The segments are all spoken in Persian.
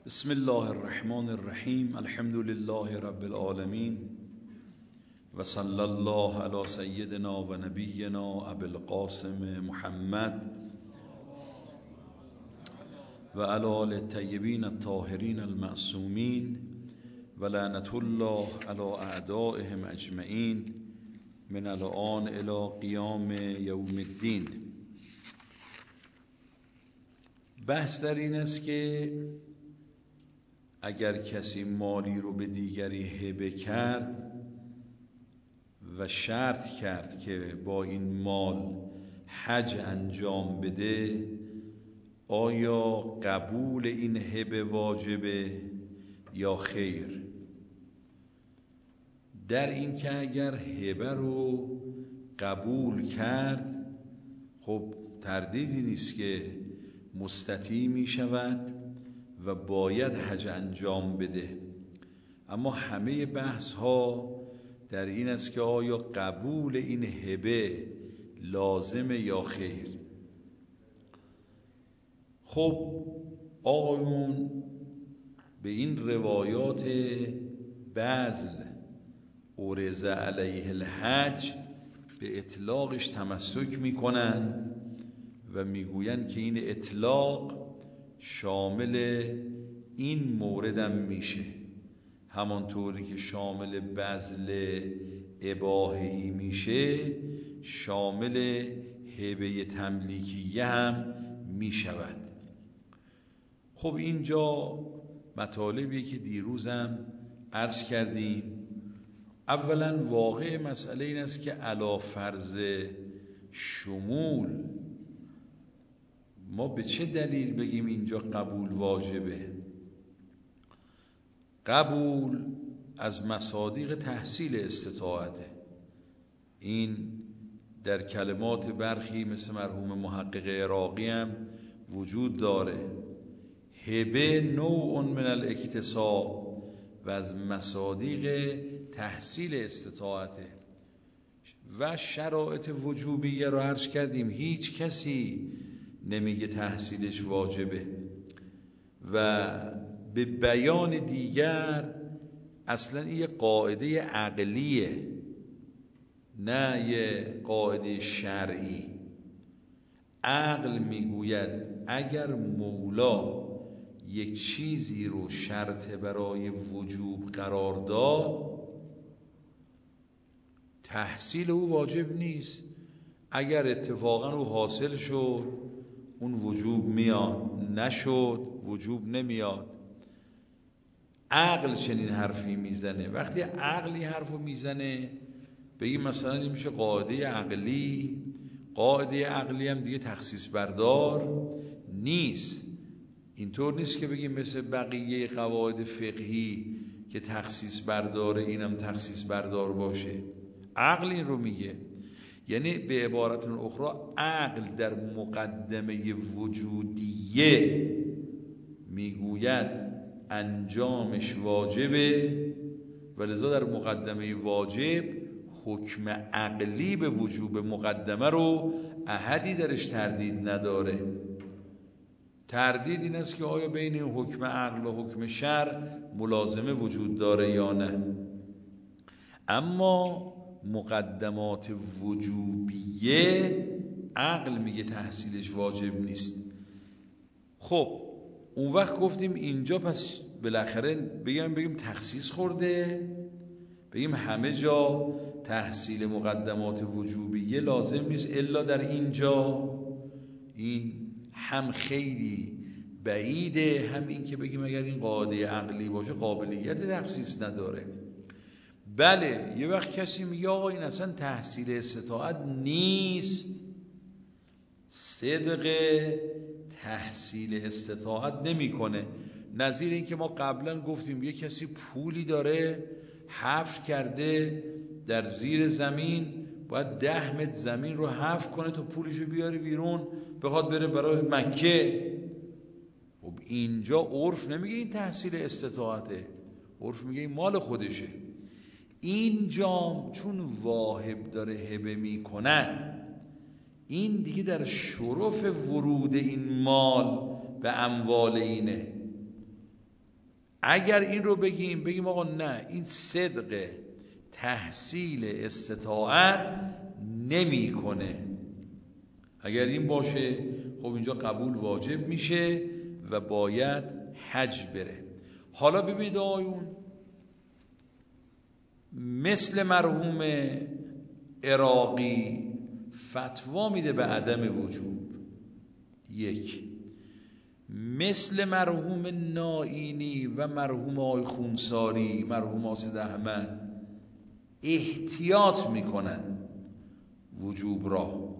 بسم الله الرحمن الرحیم. الحمد لله رب العالمین و صلی الله علی سیدنا و نبینا ابی القاسم محمد و علی آل الطیبین الطاهرین المعصومین و لعنة الله علی اعدائهم اجمعین من الآن الی قیام یوم الدین. بحث در این است که اگر کسی مالی رو به دیگری هبه کرد و شرط کرد که با این مال حج انجام بده، آیا قبول این هبه واجبه یا خیر؟ در این که اگر هبه رو قبول کرد، خب تردیدی نیست که مستطیع می شود و باید حج انجام بده. اما همه بحث ها در این است که آیا قبول این هبه لازمه یا خیر. خب آقایون به این روایات بذل عرض علیه الحج به اطلاقش تمسک میکنن و میگوین که این اطلاق شامل این موردم میشه، همانطوری که شامل بذل اباحه‌ای میشه شامل هبه تملیکیه هم میشود. خب اینجا مطالبی که دیروزم عرض کردیم. اولا واقع مسئله این است که علی فرض شمول ما به چه دلیل بگیم اینجا قبول واجبه؟ قبول از مصادیق تحصیل استطاعته. این در کلمات برخی مثل مرحوم محقق عراقی هم وجود داره. هبه نوع من الاکتساب و از مصادیق تحصیل استطاعته و شرایط وجوبیه رو عرض کردیم. هیچ کسی نمیگه تحصیلش واجبه و به بیان دیگر اصلا این یه قاعده عقلیه نه یه قاعده شرعی. عقل میگوید اگر مولا یک چیزی رو شرط برای وجوب قرار داد، تحصیل او واجب نیست. اگر اتفاقا او حاصل شد اون وجوب میاد، نشد وجوب نمیاد. عقل چنین حرفی میزنه. وقتی عقلی حرفو میزنه بگیم مثلا این میشه قاعده عقلی. قاعده عقلی هم دیگه تخصیص بردار نیست. اینطور نیست که بگیم مثل بقیه قواعد فقهی که تخصیص برداره اینم تخصیص بردار باشه. عقل این رو میگه. یعنی به عبارت اخرى عقل در مقدمه وجودیه میگوید انجامش واجبه و لذا در مقدمه واجب حکم عقلی به وجوب مقدمه رو احدی درش تردید نداره. تردید این است که آیا بین حکم عقل و حکم شرع ملازمه وجود داره یا نه. اما مقدمات وجوبیه عقل میگه تحصیلش واجب نیست. خب اون وقت گفتیم اینجا پس بالاخره بگیم تخصیص خورده، بگیم همه جا تحصیل مقدمات وجوبیه لازم نیست الا در اینجا. این هم خیلی بعیده، هم این که بگیم اگر این قاعده عقلی باشه قابلیت تخصیص نداره. بله یه وقت کسی میگه آقا این اصلا تحصیل استطاعت نیست، صدق تحصیل استطاعت نمیکنه. نظیر این که ما قبلا گفتیم یه کسی پولی داره حفر کرده در زیر زمین، باید 10 متر زمین رو حفر کنه تا پولشو بیاره بیرون بخواد بره برای مکه. خب اینجا عرف نمیگه این تحصیل استطاعته، عرف میگه این مال خودشه. اینجا چون واهب داره هبه میکنن، این دیگه در شرف ورود این مال به اموال اینه. اگر این رو بگیم آقا نه، این صدق تحصیل استطاعت نمیکنه، اگر این باشه خب اینجا قبول واجب میشه و باید حج بره. حالا ببینید آقایون، مثل مرحوم عراقی فتوا میده به عدم وجوب، یک. مثل مرحوم نائینی و مرحوم آقای خونساری، مرحوم آسد احمد احتیاط میکنن وجوب را.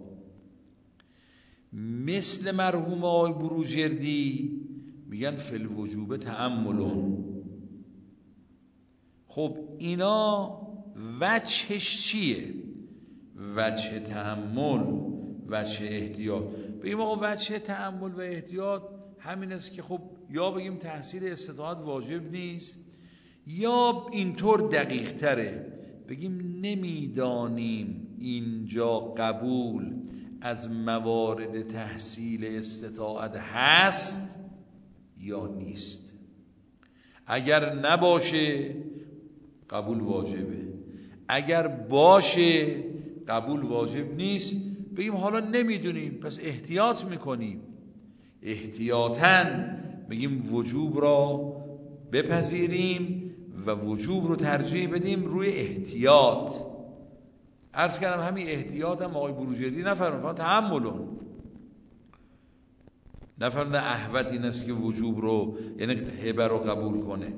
مثل مرحوم آقای بروجردی میگن فی الوجوب تأملون. خب اینا وجهش چیه؟ وجه تأمل، وجه احتیاط. بگیم آقا وجه تأمل و احتیاط همین است که خب یا بگیم تحصیل استطاعت واجب نیست، یا اینطور دقیق تره بگیم نمیدانیم اینجا قبول از موارد تحصیل استطاعت هست یا نیست. اگر نباشه قبول واجبه، اگر باشه قبول واجب نیست. بگیم حالا نمیدونیم پس احتیاط میکنیم، احتیاطاً بگیم وجوب را بپذیریم و وجوب رو ترجیح بدیم روی احتیاط. عرض کردم همین احتیاط هم آقای بروجردی نفرمون، تحملون نفرمون احوط این است که وجوب رو یعنی هبه رو قبول کنه.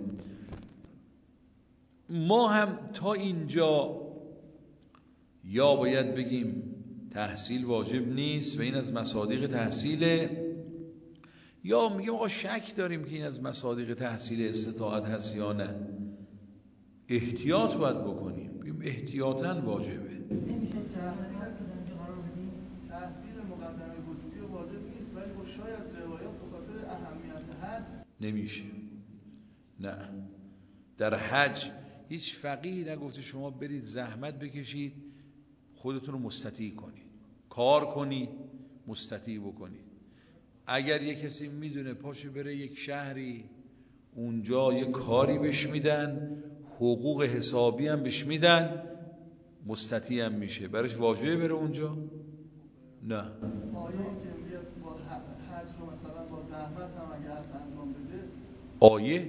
ما هم تا اینجا یا باید بگیم تحصیل واجب نیست و این از مصادیق تحصیله، یا میگیم آقا شک داریم که این از مصادیق تحصیل استطاعت هست یا نه، احتیاط باید بکنیم، بگیم احتیاطاً واجبه. تحصیل مقدمه وجودی واجب نیست، ولی خب شاید روایات به خاطر اهمیت حج نمیشه. نه، در حج هیچ فقیهی نگفته شما برید زحمت بکشید خودتون رو مستطیع کنید، کار کنید مستطیع بکنید. اگر یک کسی میدونه پاشه بره یک شهری اونجا یک کاری بهش میدن، حقوق حسابی هم بهش میدن، مستطیع هم میشه، برایش واجبه بره اونجا؟ نه. آیه که میاد با حج رو مثلا با زحمت هم اگه از انجام بده، آیه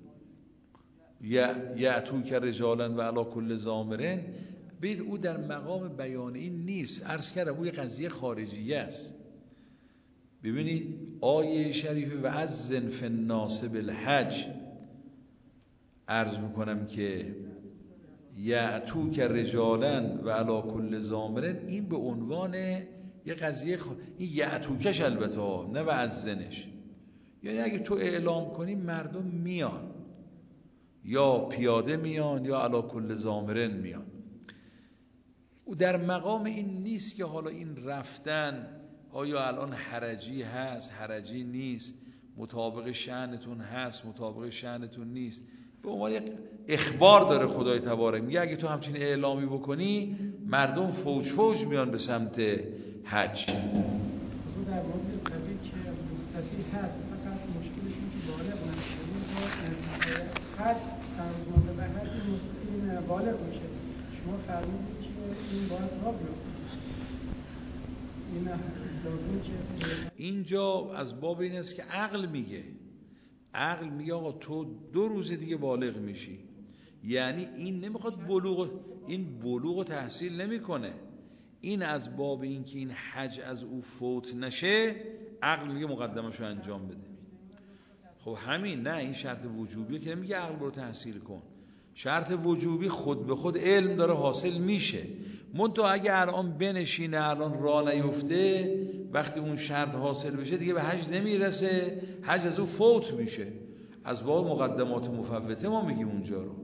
یأتوک رجالا و علی کل ضامر، ببینید او در مقام بیان این نیست، عرض کردم او یه قضیه خارجیه است. ببینید آیه شریفه و اذن فی الناس بالحج، عرض میکنم که یأتوک رجالا و علی کل ضامر، این به عنوان یه قضیه این یأتوکش البته نه و اذنش، یعنی اگه تو اعلام کنی مردم میان، یا پیاده میان یا علی کل ضامرن میان. او در مقام این نیست که حالا این رفتن آیا الان حرجی هست حرجی نیست، مطابق شأنتون هست مطابق شأنتون نیست. به عنوان اخبار داره خدای تبارک، میگه اگه تو همچین اعلامی بکنی مردم فوج فوج میان به سمت حج. در مورد سبیل که مستطیع هست، فقط مشکلش اینه که بالغ نشه، حج سرزنده به حج این بالغ میشه. شما فرمودید که این باید راه بیفته، این لازمه که اینجا از باب این است که عقل میگه آقا تو 2 روز دیگه بالغ میشی، یعنی این نمیخواد بلوغ تحصیل نمیکنه، این از باب این که این حج از او فوت نشه عقل میگه مقدمشو انجام بده. خب همین، نه این شرط وجوبیه که نمیگه عقل برو تحصیل کن، شرط وجوبی خود به خود علم داره حاصل میشه. منتها اگه الان بنشینه الان راه نیفته، وقتی اون شرط حاصل بشه دیگه به حج نمیرسه، حج از او فوت میشه. از باب مقدمات مفوته ما میگیم اونجا رو.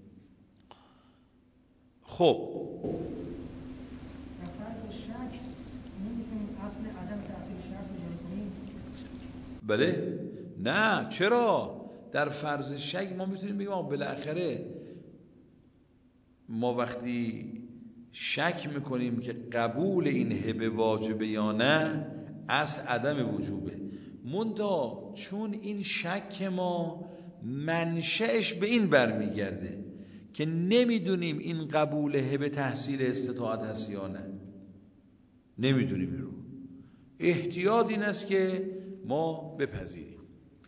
خب بله، نه چرا در فرض شک ما میتونیم بگیم بالاخره ما وقتی شک میکنیم که قبول این هبه واجبه یا نه، اصل عدم وجوبه. منتها چون این شک ما منشأش به این برمیگرده که نمیدونیم این قبول هبه تحصیل استطاعت هست یا نه، نمیدونیم این رو. احتیاط این است که ما بپذیریم.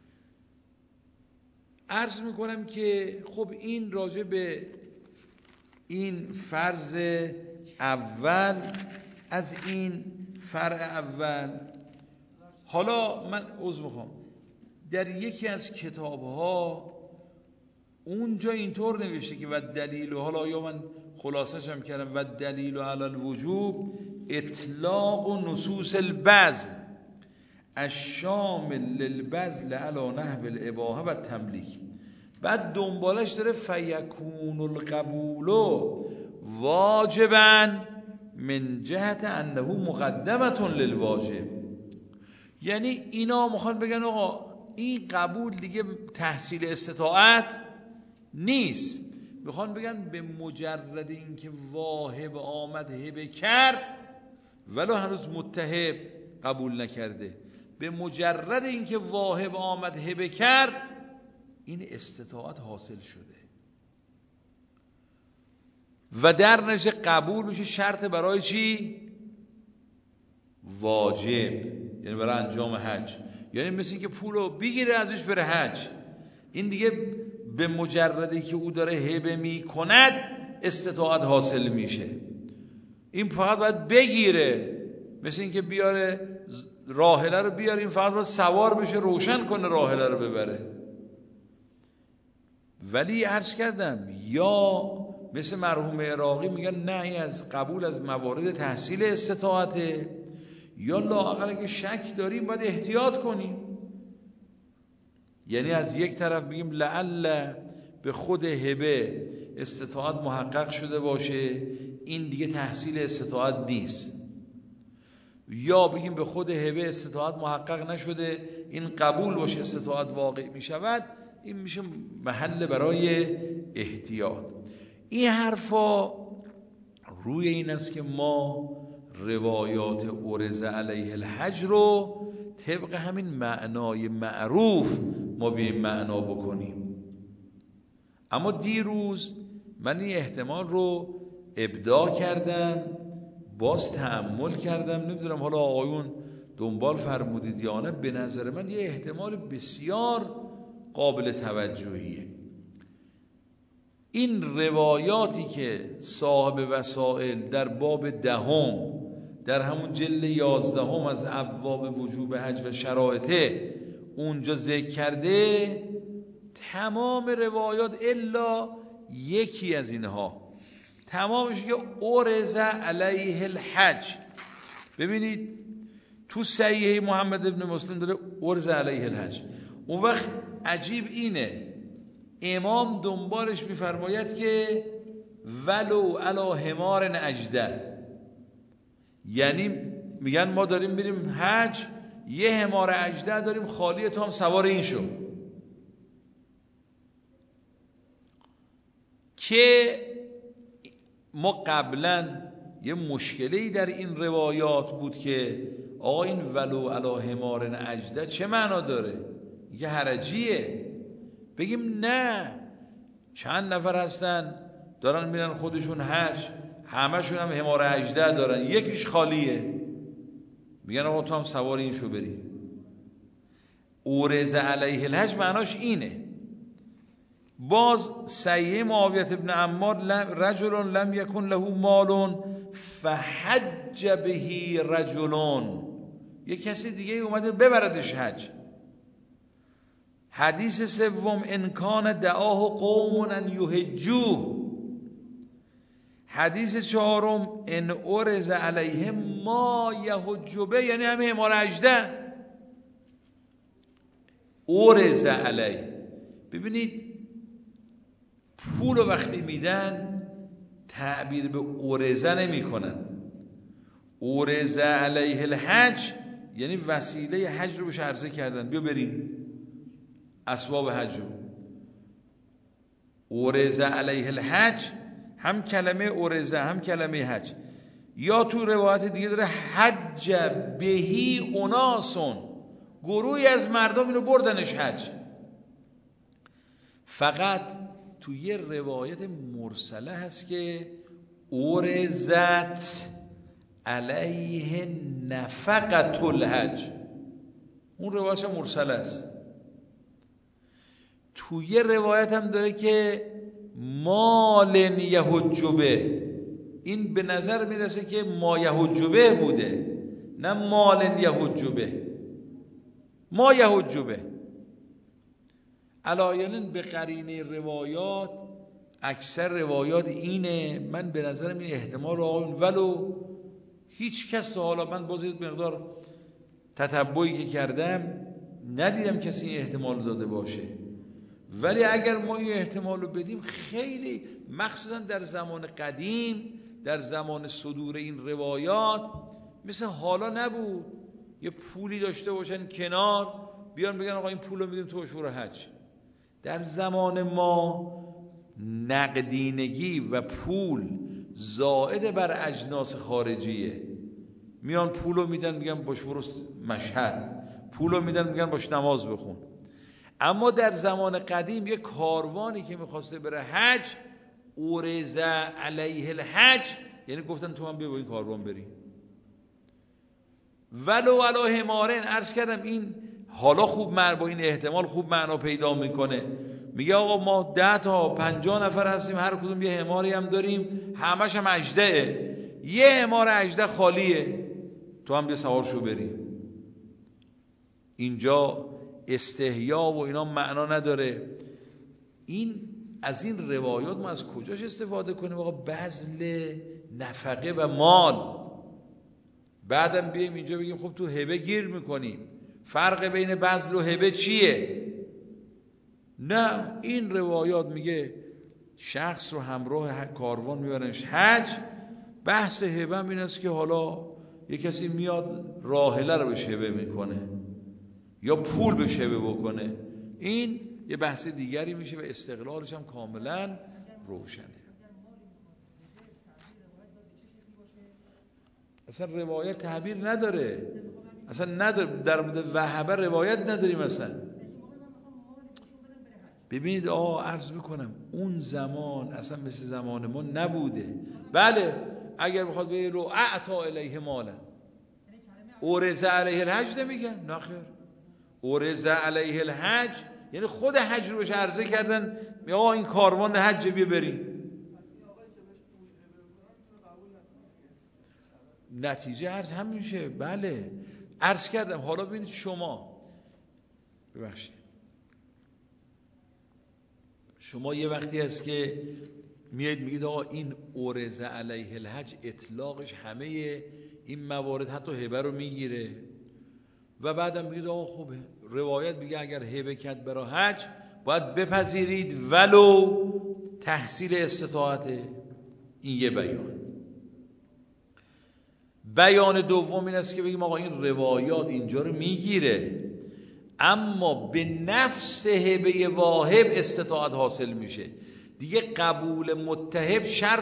عرض میکنم که خب این راجع به این فرض اول از این فرع اول. حالا من عذر میخوام، در یکی از کتاب‌ها اونجا اینطور نوشته که و دلیل، حالا یا من خلاصش هم کردم، و دلیل علی الوجوب اطلاق نصوص البذل الشامل للبذل علی نحو الاباحه و التملیک. بعد دنبالش داره فیکون القبول واجبا من جهت انه مقدمه للواجب. یعنی اینا میخوان بگن آقا این قبول دیگه تحصیل استطاعت نیست، میخوان بگن به مجرد اینکه واهب آمد هبه کرد ولو هنوز متهب قبول نکرده، به مجرد اینکه واهب آمد هبه کرد این استطاعت حاصل شده و در نشه قبول میشه شرط برای چی؟ واجب، یعنی برای انجام حج. یعنی مثل این که پولو بگیره ازش بره حج، این دیگه به مجردی که او داره هبه میکند استطاعت حاصل میشه. این فقط باید بگیره، مثل این که بیاره راحله رو بیاره، این فقط باید سوار بشه روشن کنه راحله رو ببره. ولی عرض کردم یا مثل مرحوم عراقی میگن نه، این از قبول از موارد تحصیل استطاعته، یا لااقل اگه شک داریم باید احتیاط کنیم. یعنی از یک طرف میگیم لعل به خود هبه استطاعت محقق شده باشه، این دیگه تحصیل استطاعت نیست، یا بگیم به خود هبه استطاعت محقق نشده، این قبول باشه استطاعت واقع میشود، این میشه محل برای احتیاط. این حرفا روی این است که ما روایات عرض علیه الحج رو طبق همین معنای معروف ما به این معنا بکنیم. اما دیروز من این احتمال رو ابداع کردم، باز تأمل کردم، نمیدونم حالا آقایون دنبال فرمودید یا نه، به نظر من یه احتمال بسیار قابل توجهیه. این روایاتی که صاحب وسائل در باب 10 در همون جلد 11 از ابواب وجوب حج و شرایطه اونجا ذکر کرده، تمام روایات الا یکی از اینها تمامش که عرض علیه الحج. ببینید تو صحیح محمد ابن مسلم داره عرض علیه الحج. اون وقت عجیب اینه امام دنبالش میفرماید که ولو علی حمار اجده، یعنی میگن ما داریم بریم حج، یه حمار اجده داریم خالی، تو هم سوار این شو. که ما قبلا یه مشکلی در این روایات بود که آقا این ولو علی حمار اجده چه معنا داره؟ یه حرجیه. بگیم نه، چند نفر هستن دارن میرن خودشون حج، همشون هم حمار اجده دارن، یکیش خالیه، میگن آقا تو هم سوار این شو بری. عرض علیه الحج معناش اینه. باز صحیح معاویه ابن عمار رجل لم یکن له مال فحج به رجل، یک کسی دیگه اومده ببردش حج. حدیث سوم انکان دعاه قوم ان یحجوا. حدیث چهارم ان عرض علیهم ما یحج به، یعنی همه حمار اجده عرض علیه. ببینید پول وقتی میدن تعبیر به عرضه نمی کنن. عرض علیه الحج یعنی وسیله حج رو بهش عرضه کردن، بیا بریم اسباب حج رو. عرض علیه الحج هم کلمه عرضه هم کلمه حج. یا تو روایت دیگه داره حج بهی اناسون، گروهی از مردم اینو بردنش حج. فقط تو یه روایت مرسله هست که ارزت علیه نفقة الحج، اون روایت مرسله است. تو یه روایت هم داره که مال یحج به، این به نظر میرسه که ما یحج به بوده، نه مال یحج به، ما یحج به. علایالن به قرینه روایات، اکثر روایات اینه. من به نظرم این احتمال آقایون، ولو هیچ کس حالا من باز مقدار تتبعی که کردم ندیدم کسی این احتمال داده باشه، ولی اگر ما این احتمال رو بدیم خیلی، مخصوصا در زمان قدیم، در زمان صدور این روایات، مثل حالا نبود یه پولی داشته باشن کنار بیان بگن آقا این پول رو میدیم تو اشور حج. در زمان ما نقدینگی و پول زائد بر اجناس خارجیه. میان پول رو میدن میگن باش برو مشهد، پول رو میدن میگن باش نماز بخون. اما در زمان قدیم یک کاروانی که میخواسته بره حج، ارز علیه الحج، یعنی گفتن تو هم بیا با این کاروان بری. ولو علی حمارن، عرض کردم این حالا خوب با این احتمال خوب معنا پیدا میکنه. میگه آقا ما 10 تا 50 نفر هستیم، هر کدوم یه حماری هم داریم، همش هم اژدهه، یه حمار اژده خالیه، تو هم بیا سوار شو بریم. اینجا استحیا و اینا معنا نداره. این از این روایات ما از کجاش استفاده کنیم؟ آقا بذل نفقه و مال. بعدم بیایم اینجا بگیم خب تو هبه گیر میکنیم، فرق بین بذل و هبه چیه؟ نه، این روایات میگه شخص رو همراه کاروان میبرنش حج. بحث هبه هم این است که حالا یه کسی میاد راحله رو بهش هبه میکنه یا پول بهش هبه بکنه، این یه بحث دیگری میشه و استقلالش هم کاملا روشنه. اصلا روایت تعبیر نداره، اصلا نداره، در مورد وهبه روایت نداریم اصلا. ببینید عرض میکنم اون زمان اصلا مثل زمان ما نبوده. بله اگر بخواد به رو اعطا الیه مالا، ارز علیه الحج نمیگن، نه خیر، ارز علیه الحج یعنی خود حج رو بهش عرضه کردن، آقا این کاروان حج بیا بریم. نتیجه عرض همین میشه. بله عرض کردم. حالا ببینید شما، ببخشید، شما یه وقتی هست که میاد میگید آقا این ارز علیه الحج اطلاقش همه این موارد حتی هبه رو میگیره، و بعدم میگید آقا خب روایت میگه اگر هبه کرد برای حج باید بپذیرید ولو تحصیل استطاعته. این یه بیان دوم این است که بگیم آقا این روایات اینجا رو میگیره، اما به نفس هبه واهب استطاعت حاصل میشه دیگه. قبول متهب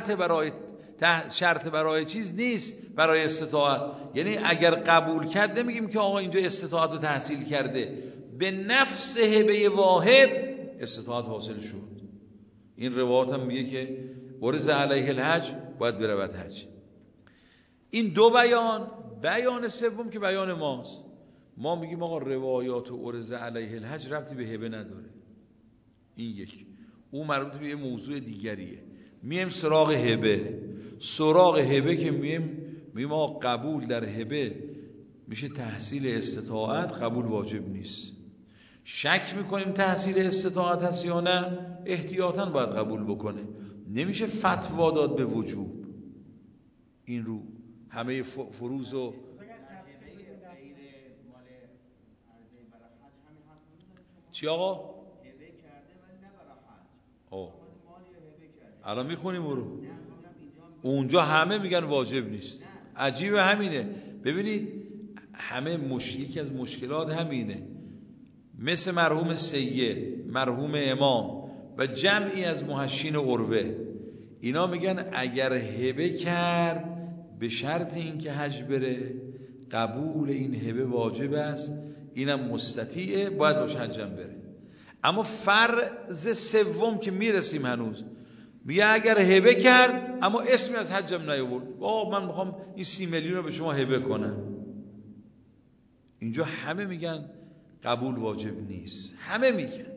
شرط برای چیز نیست، برای استطاعت. یعنی اگر قبول کرد نمیگیم که آقا اینجا استطاعت رو تحصیل کرده، به نفس هبه واهب استطاعت حاصل شد. این روایات هم میگه که ارز علیه الحج باید برود حج. این دو بیان سوم که بیان ماست، ما میگیم آقا روایات و ارز علیه الحج ربطی به هبه نداره. این یک، اون مربوط به یه موضوع دیگریه. میم سراغ هبه که میم آقا قبول در هبه میشه تحصیل استطاعت، قبول واجب نیست. شک میکنیم تحصیل استطاعت هست یا نه، احتیاطاً باید قبول بکنه، نمیشه فتوا داد به وجوب. این رو همه فروض و چی آقا؟ الان میخونیم رو اونجا همه میگن واجب نیست. عجیبه همینه. ببینید همه یکی از مشکلات همینه، مثل مرحوم سید، مرحوم امام و جمعی از محشین عروه، اینا میگن اگر هبه کرد به شرط اینکه حج بره، قبول این هبه واجب است، اینم مستطیعه، باید باشه حجم بره. اما فرض سوم که میرسیم هنوز، میگه اگر هبه کرد اما اسمی از حجم نیاورد، من میخوام این 30 میلیون رو به شما هبه کنم، اینجا همه میگن قبول واجب نیست، همه میگن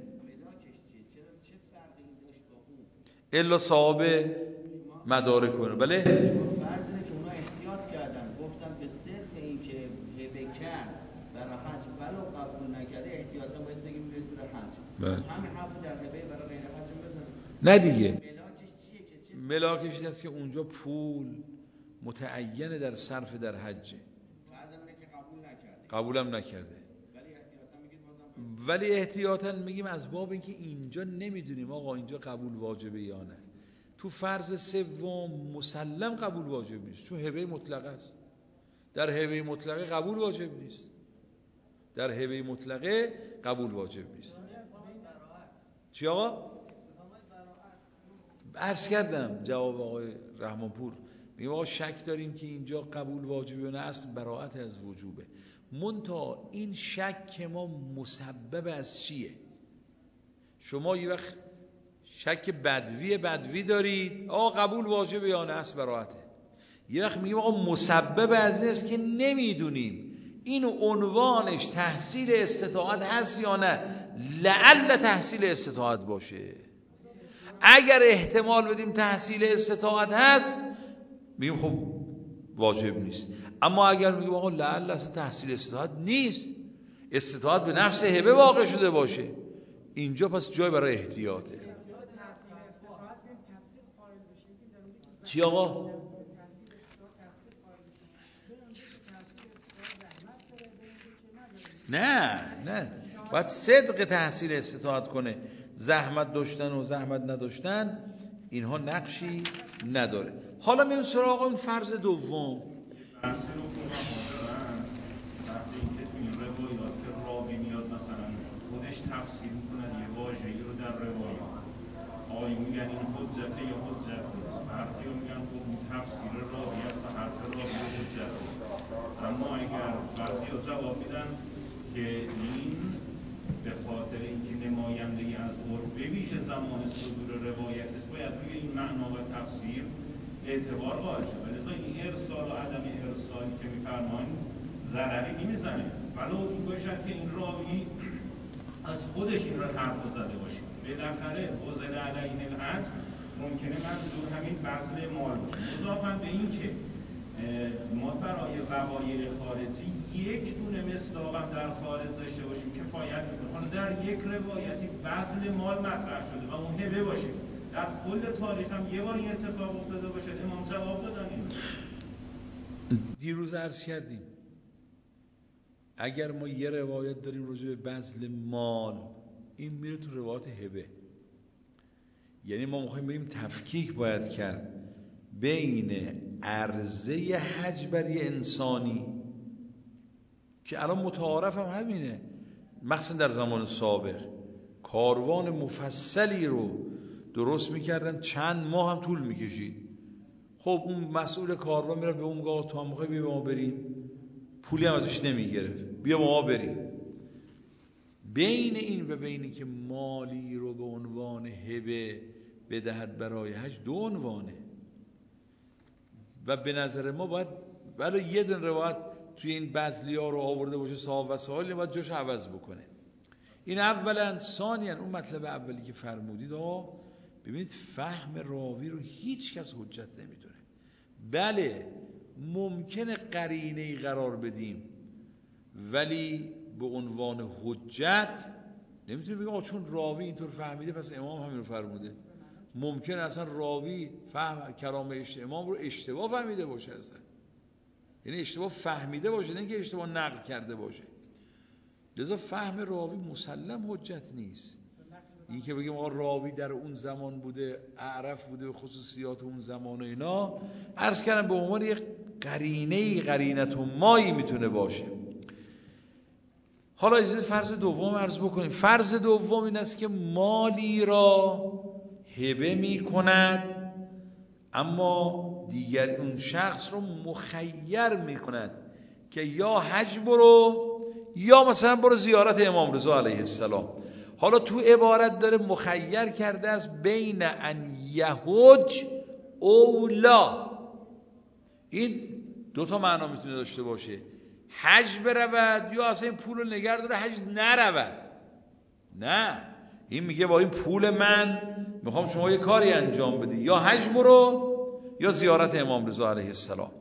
الا صاحب مدارک کنه. بله فرض اینه که اونا احتیاط کردن، گفتن به صرف این که هبه کرد برای حج ولو قبول نکرده احتیاطا باید بگیم میرسه به حج. همین حرف در هبه برای غیر حج بزنیم. نه دیگه ملاکش چیه که چه؟ ملاکش این است که اونجا پول متعینه در صرف در حجه. فرض اینه که قبول نکرده. قبولم نکرده. ولی احتیاطاً میگیم از باب اینکه اینجا نمیدونیم آقا اینجا قبول واجبه یا نه. تو فرض سوم مسلم قبول واجب نیست، چون هبه مطلقه است. در هبه مطلقه قبول واجب نیست. در هبه مطلقه قبول واجب نیست. چی آقا؟ عرض کردم جواب آقای رحمانپور، میگم آقا شک داریم که اینجا قبول واجبه یا نه، اصل براءت از وجوبه. منتها این شک ما مسبب از چیه؟ شما یه وقت شک بدوی دارید آقا قبول واجبه یا نه، اصل براءته. یه وقت میگیم آقا مسبب از این است که نمیدونیم این عنوانش تحصیل استطاعت هست یا نه، لعل تحصیل استطاعت باشه. اگر احتمال بدیم تحصیل استطاعت هست میگیم خب واجب نیست. اما اگر میگیم آقا لعل اصلا تحصیل استطاعت نیست، استطاعت به نفس هبه واقع شده باشه، اینجا پس جای برای احتیاطه. چی آقا؟ نه باید صدق تحصیل استطاعت کنه. زحمت داشتن و زحمت نداشتن اینها نقشی نداره. حالا میریم سراغ اون فرض دوم. تحصیل رو دارن وقتی اینکه تو این روایات که راوی میاد مثلا خودش تفسیر میکنن یه واژه‌ای رو در روایات، آقایی میگن این حجته یا حجت نیست، برخی ها میگن خب این تفسیر راوی است و حرف راوی حجت نیست. اما اگر بعضی ها جواب میدن که این به خاطر اینکه نماینده از عرف به ویژه زمان صدور روایت است باید روی این معنا و تفسیر اعتبار قائل شد، لذا این ارسال و عدم ارسالی که می‌فرمایید ضرری نمیزنه، ولو این باشد که این راوی از خودش این را حرف زده باشه. بالاخره بذل علیه الحج ممکنه منظور همین بذل مال باشه، مضافاً به این که ما برای وقایع خارجی یک دونه مصداق هم در خارج داشته باشیم کفایت میکنه. حالا در یک روایتی بذل مال مطرح شده و اون هبه باشه، در کل تاریخ هم یه بار این اتفاق افتاده باشه، امام جواب دادن اینو. دیروز عرض کردیم اگر ما یه روایت داریم راجع به بذل مال، این میره تو روایت هبه، یعنی ما میخوایم بگیم تفکیک باید کرد بین عرضه حج برای انسانی که الان متعارف هم همینه، مخصوصا در زمان سابق کاروان مفصلی رو درست میکردن، چند ماه هم طول میکشید. خب اون مسئول کاروان میره به اون میگه تو هم میخوای بیا با ما بریم، پولی هم ازش نمیگرفت، بیا با ما بریم. بین این و بینی که مالی رو به عنوان هبه بدهد برای حج دو عنوانه و به نظر ما باید ولی یه دن روایت توی این بذلی ها رو آورده باشه صاحب وسائل باید جاش عوض بکنه. این اولا. ثانیا اون مطلب اولی که فرمودید ببینید فهم راوی رو هیچ کس حجت نمیدونه. بله ممکنه قرینه‌ای قرار بدیم ولی به عنوان حجت نمیتونیم بگیم چون راوی اینطور فهمیده پس امام همین رو فرموده. ممکنه اصلا راوی فهم کلام امام رو اشتباه فهمیده باشه، اصلا یعنی اشتباه فهمیده باشه، نه اینکه اشتباه نقل کرده باشه. لذا فهم راوی مسلم حجت نیست. این که بگیم راوی در اون زمان بوده، اعرف بوده به خصوصیات اون زمان و اینا، عرض کردم به عنوان یک قرینت و مایی میتونه باشه. حالا اجازه فرض دوم عرض بکنیم. فرض دوم این است که مالی را هبه می کند اما دیگر اون شخص رو مخیر می کند که یا حج برو یا مثلا برو زیارت امام رضا علیه السلام. حالا تو عبارت داره مخیر کرده است بین ان یحج اولا. این دوتا معنا میتونه داشته باشه، حج برود یا اصلا این پول رو نگه داره حج نرود. نه، این میگه با این پول من میخوام شما یه کاری انجام بدی، یا حج برو یا زیارت امام رضا علیه السلام.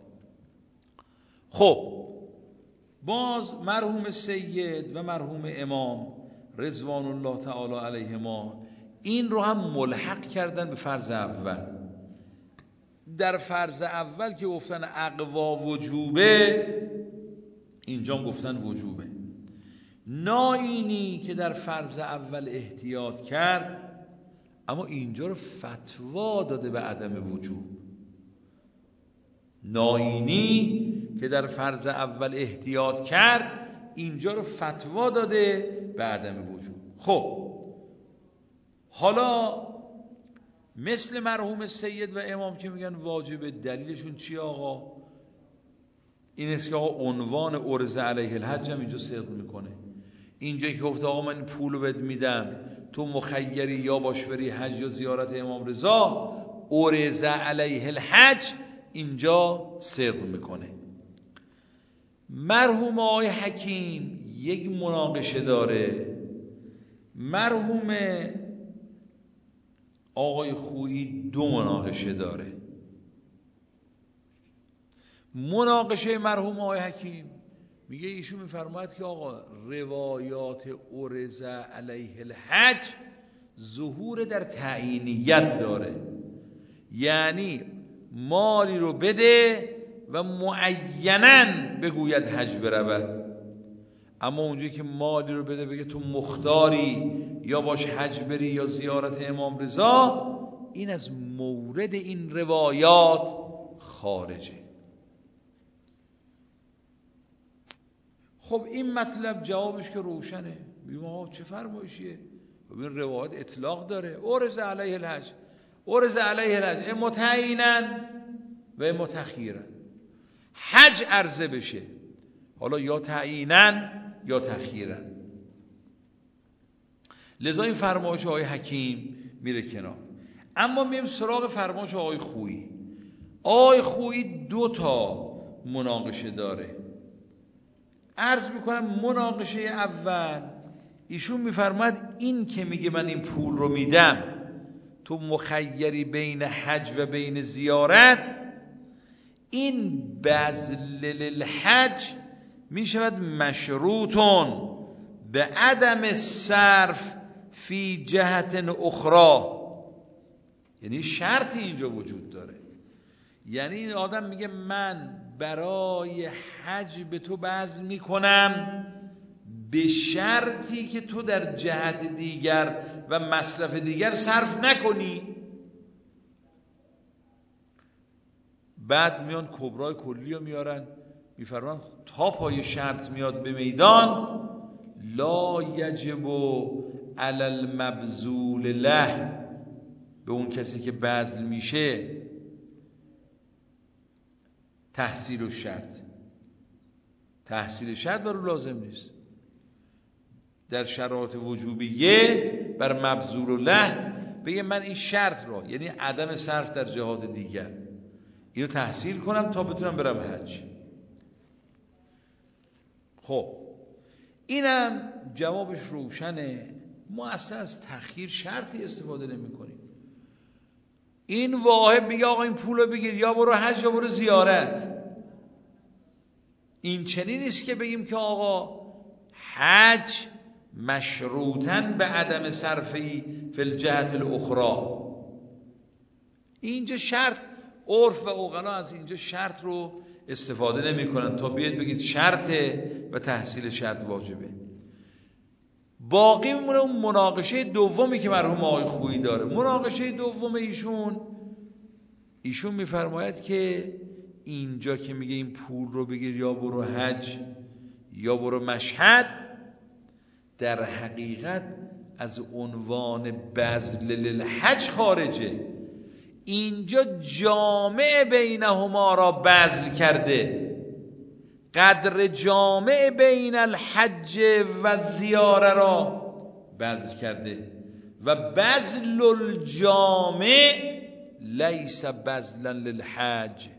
خب باز مرحوم سید و مرحوم امام رضوان الله تعالی علیهما این رو هم ملحق کردن به فرض اول. در فرض اول که گفتن اقوا وجوبه، اینجا گفتن وجوبه. نائینی که در فرض اول احتیاط کرد اما اینجا رو فتوا داده به عدم وجوب. نائینی که در فرض اول احتیاط کرد اینجا رو فتوا داده به عدم وجوب. خب حالا مثل مرحوم سید و امام که میگن واجب، دلیلشون چی آقا؟ این است که آقا عنوان عرض علیه الحج هم اینجا صدق میکنه. اینجا که گفت آقا من پولو بهت میدم تو مخیری یا باش بری حج یا زیارت امام رضا، عرض علیه الحج اینجا صدق میکنه. مرحوم آقای حکیم یک مناقشه داره، مرحوم آقای خویی دو مناقشه داره. مناقشه مرحوم آقای حکیم میگه ایشون میفرماید که آقا روایات عرض علیه الحج ظهور در تعیینیت داره، یعنی مالی رو بده و معیناً بگوید حج برود. اما اونجایی که مالی رو بده بگه تو مختاری یا باش حج بری یا زیارت امام رضا، این از مورد این روایات خارجه. خب این مطلب جوابش که روشنه، میگم آقا چه فرمایشیه؟ خب این روایت اطلاق داره، عرض علیه الحج، عرض علیه الحج اما تعییناً و اما تخییراً. حج عرضه بشه، حالا یا تعییناً یا تخییراً. لذا این فرمایش آقای حکیم میره کنار. اما میریم سراغ فرمایش آقای خویی. آقای خویی دو تا مناقشه داره. عرض میکنم مناقشه اول ایشون میفرماید این که میگه من این پول رو میدم تو مخیری بین حج و بین زیارت، این بذل للحج میشود مشروطون به عدم صرف فی جهت اخرى. یعنی شرطی اینجا وجود داره، یعنی این آدم میگه من برای حج به تو بذل میکنم به شرطی که تو در جهت دیگر و مصرف دیگر صرف نکنی. بعد میان کبرای کلی رو میارن، میفرمان تا پای شرط میاد به میدان، لا یجب علی المبذول له، به اون کسی که بذل میشه تحصیل و شرط، تحصیل شرط برای لازم نیست. در شرایط وجوبیه بر مبذول له بگه من این شرط رو، یعنی عدم صرف در جهات دیگر، اینو تحصیل کنم تا بتونم برم حج. خب اینم جوابش روشنه. ما اصلا از تأخیر شرطی استفاده نمی کنیم. این واهب میگه آقا این پولو بگیر یا برو حج یا برو زیارت. این چنین نیست که بگیم که آقا حج مشروطاً به عدم صرفی فی الجهت الاخرى. اینجا شرط، عرف و عقلا از اینجا شرط رو استفاده نمی کنن تا بیاد بگید شرطه و تحصیل شرط واجبه. باقی میمونه اون مناقشه دومی که مرحوم آقای خویی داره. مناقشه دوم ایشون میفرماید که اینجا که میگه این پول رو بگیر یا برو حج یا برو مشهد، در حقیقت از عنوان بذل للحج خارجه. اینجا جامع بینهما را بذل کرده، قدر جامع بین الحج و زیاره را بذل کرده. و بذل الجامع لیس بذلا للحج.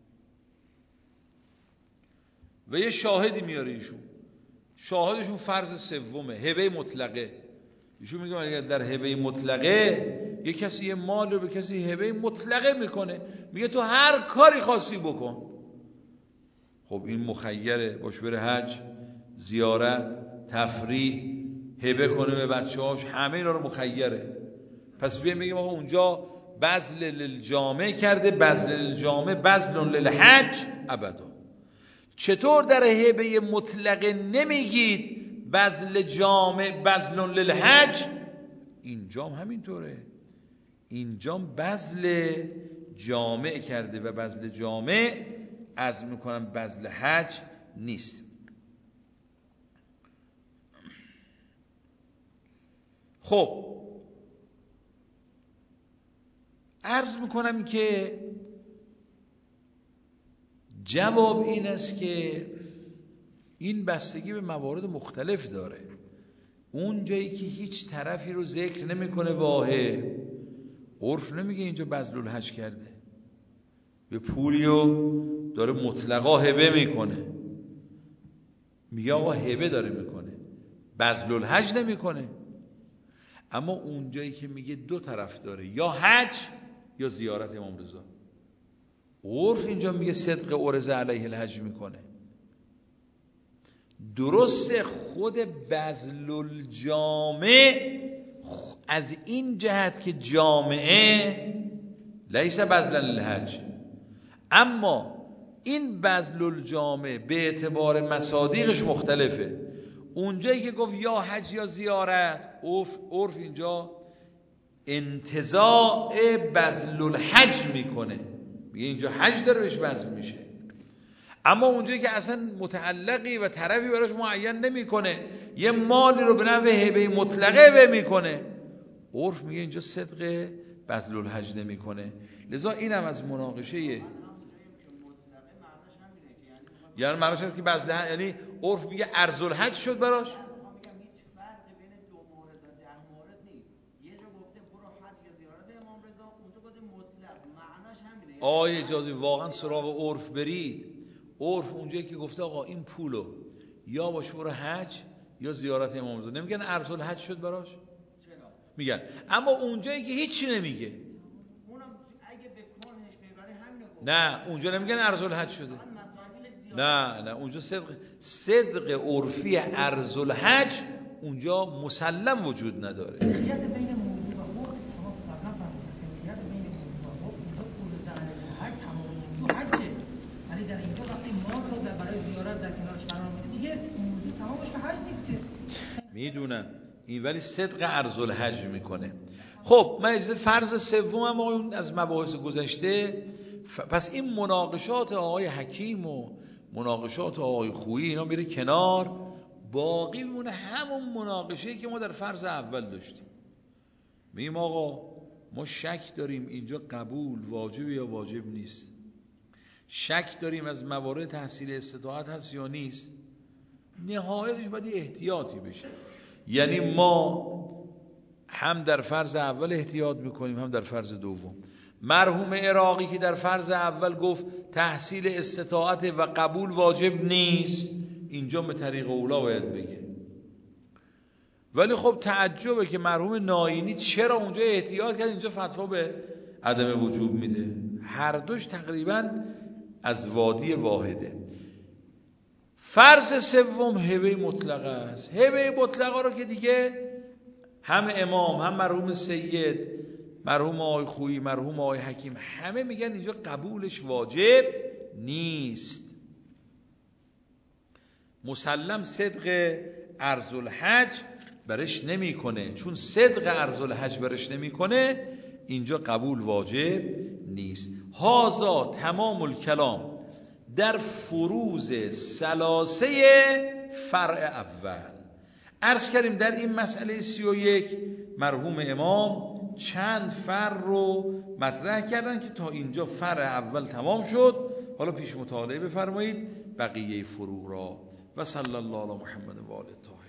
و یه شاهدی میاره ایشون، شاهدشون فرض سومه، هبه مطلقه. ایشون میگه اگر در هبه مطلقه یه کسی یه مال رو به کسی هبه مطلقه میکنه، میگه تو هر کاری خاصی بکن. خب این مخیره، باش بره حج، زیارت، تفریح، هبه کنه به بچه‌هاش، همه اینا رو مخیره. پس بیایم بگیم آقا اونجا بذل للجامع کرده، بذل للجامع بذل للحج ابدا. چطور در هبه مطلقه نمیگید بذل جامع بذل للحج؟ اینجام همینطوره، اینجام بذل جامع کرده و بذل جامع عرض میکنم بذل حج نیست. خب عرض میکنم که جواب این است که این بستگی به موارد مختلف داره. اون جایی که هیچ طرفی رو ذکر نمیکنه واهب، عرف نمیگه اینجا بذل الحج کرده، به پولیو داره مطلقا هبه میکنه، میگه آقا هبه داره میکنه، بذل الحج نمیکنه. اما اون جایی که میگه دو طرف داره، یا حج یا زیارت امام رضا، عرف اینجا میگه صدق عرض علیه الحج میکنه. درسته خود بذل الجامع از این جهت که جامعه لیس بذلا للحج، اما این بذل الجامع به اعتبار مصادیقش مختلفه. اونجایی که گفت یا حج یا زیارت، عرف اینجا انتزاع بذل الحج میکنه، میگه اینجا حج داره بهش بذل میشه. اما اونجایی که اصلا متعلقی و طرفی براش معین نمیکنه، یه مالی رو به نحو هبه مطلقه به میکنه، عرف میگه اینجا صدق بذل الحج نمیکنه. لذا اینم از مناقشه یعنی معناش هست که بذل حج یعنی عرف میگه ارز الحج شد براش. آیه اجازه واقعا سراغ عرف برید، عرف اونجایی که گفته آقا این پولو یا باش برو حج یا زیارت امام رضا، نمیگن ارز الحج شد براش؟ چرا؟ میگن. اما اونجایی که هیچی نمیگه، اونم اگه به کنهش ببره همینو گفت، نه اونجا نمیگن ارز الحج شده، نه اونجا صدق عرفی ارز الحج اونجا مسلم وجود نداره. سنخیت بین موضوع و حکم شما قبلا فرمودید، سنخیت بین موضوع و حکم اینجا پول زهر الحج تمام موضوع حجه، ولی در اینجا وقتی مال رو برای زیارت در کنارش قرار میده دیگه موضوع تمامش به حج نیست که. میدونم این، ولی صدق ارز الحج میکنه. خب من اجازه فرض سومم آقایون از مباحث گذشته. پس این مناقشات آقای حکیم و مناقشات آقای خویی اینا میره کنار، باقی میمونه همون مناقشه‌ای که ما در فرض اول داشتیم. میگیم آقا ما شک داریم اینجا قبول واجب یا واجب نیست، شک داریم از موارد تحصیل استطاعت هست یا نیست. نهایتش باید احتیاطی بشه، یعنی ما هم در فرض اول احتیاط میکنیم هم در فرض دوم. مرحوم عراقی که در فرض اول گفت تحصیل استطاعت و قبول واجب نیست، اینجا به طریق اولا باید بگه. ولی خب تعجبه که مرحوم ناینی چرا اونجا احتیاط کرد، اینجا فتوا به عدم وجوب میده. هر دوش تقریبا از وادی واحده. فرض سوم هبه مطلقه است. هبه مطلقه رو که دیگه هم امام هم مرحوم سید، مرحوم آقای خویی، مرحوم آقای حکیم همه میگن اینجا قبولش واجب نیست. مسلم صدق ارز الحج برش نمیکنه، چون صدق ارز الحج برش نمیکنه اینجا قبول واجب نیست. هازا تمام الکلام در فروض ثلاثه فرع اول. عرض کردیم در این مسئله 31 مرحوم امام چند فرع رو مطرح کردن که تا اینجا فرع اول تمام شد. حالا پیش مطالعه بفرمایید بقیه فروع را. و صلی الله علی محمد و آله الطاهرین.